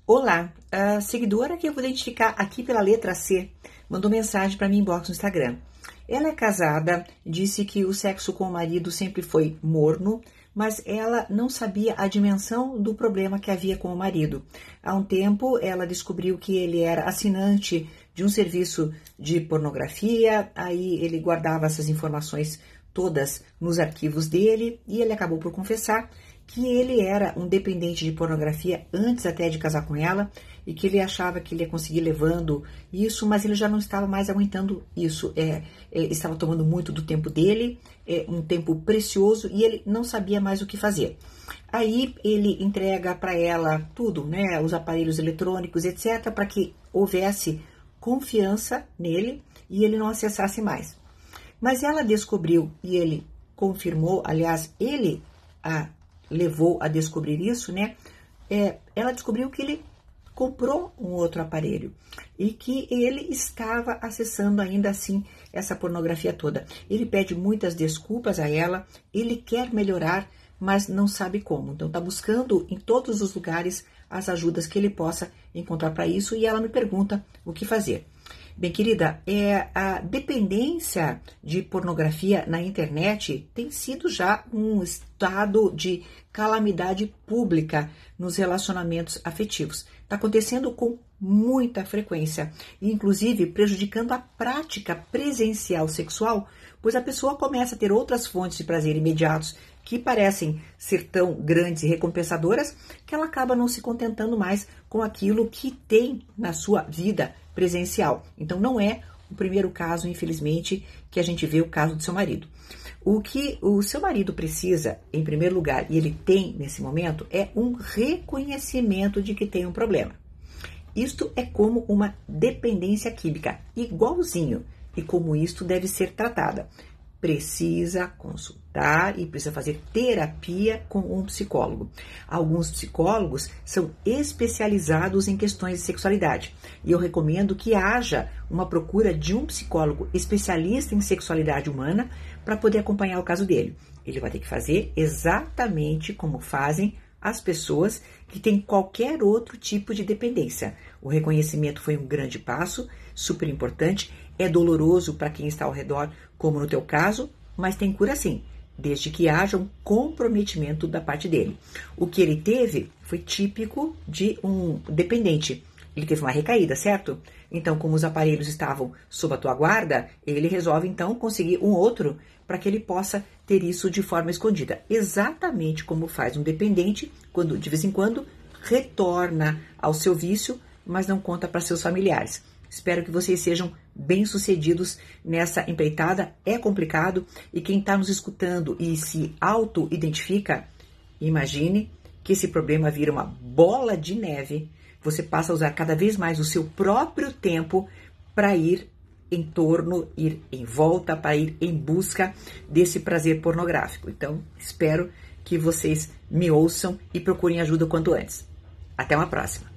Olá, a seguidora que eu vou identificar aqui pela letra C mandou mensagem para mim inbox no Instagram. Ela é casada, disse que o sexo com o marido sempre foi morno, mas ela não sabia a dimensão do problema que havia com o marido. Há um tempo ela descobriu que ele era assinante de um serviço de pornografia, aí ele guardava essas informações todas nos arquivos dele e ele acabou por confessar que ele era um dependente de pornografia antes até de casar com ela e que ele achava que ele ia conseguir levando isso, mas ele já não estava mais aguentando isso, estava tomando muito do tempo dele, um tempo precioso, e ele não sabia mais o que fazer. Aí ele entrega para ela tudo, né, os aparelhos eletrônicos, etc, para que houvesse confiança nele e ele não acessasse mais. Mas ela descobriu, e ele confirmou, aliás, ele a levou a descobrir isso, né? Ela descobriu que ele comprou um outro aparelho e que ele estava acessando ainda assim essa pornografia toda. Ele pede muitas desculpas a ela, ele quer melhorar, mas não sabe como. Então está buscando em todos os lugares as ajudas que ele possa encontrar para isso, e ela me pergunta o que fazer. Bem, querida, a dependência de pornografia na internet tem sido já um estado de calamidade pública nos relacionamentos afetivos. Está acontecendo com muita frequência, inclusive prejudicando a prática presencial sexual, pois a pessoa começa a ter outras fontes de prazer imediatos que parecem ser tão grandes e recompensadoras que ela acaba não se contentando mais com aquilo que tem na sua vida presencial. Então não é o primeiro caso, infelizmente, que a gente vê o caso do seu marido. O que o seu marido precisa, em primeiro lugar, e ele tem nesse momento, é um reconhecimento de que tem um problema. Isto é como uma dependência química, igualzinho, e como isto deve ser tratada. Precisa consultar e precisa fazer terapia com um psicólogo. Alguns psicólogos são especializados em questões de sexualidade e eu recomendo que haja uma procura de um psicólogo especialista em sexualidade humana para poder acompanhar o caso dele. Ele vai ter que fazer exatamente como fazem as pessoas que têm qualquer outro tipo de dependência. O reconhecimento foi um grande passo, super importante, é doloroso para quem está ao redor, como no teu caso, mas tem cura sim, desde que haja um comprometimento da parte dele. O que ele teve foi típico de um dependente. Ele teve uma recaída, certo? Então, como os aparelhos estavam sob a tua guarda, ele resolve então conseguir um outro para que ele possa ter isso de forma escondida. Exatamente como faz um dependente quando, de vez em quando, retorna ao seu vício, mas não conta para seus familiares. Espero que vocês sejam bem-sucedidos nessa empreitada. É complicado e quem está nos escutando e se auto-identifica, imagine que esse problema vira uma bola de neve. Você passa a usar cada vez mais o seu próprio tempo para ir em torno, ir em volta, para ir em busca desse prazer pornográfico. Então, espero que vocês me ouçam e procurem ajuda o quanto antes. Até uma próxima.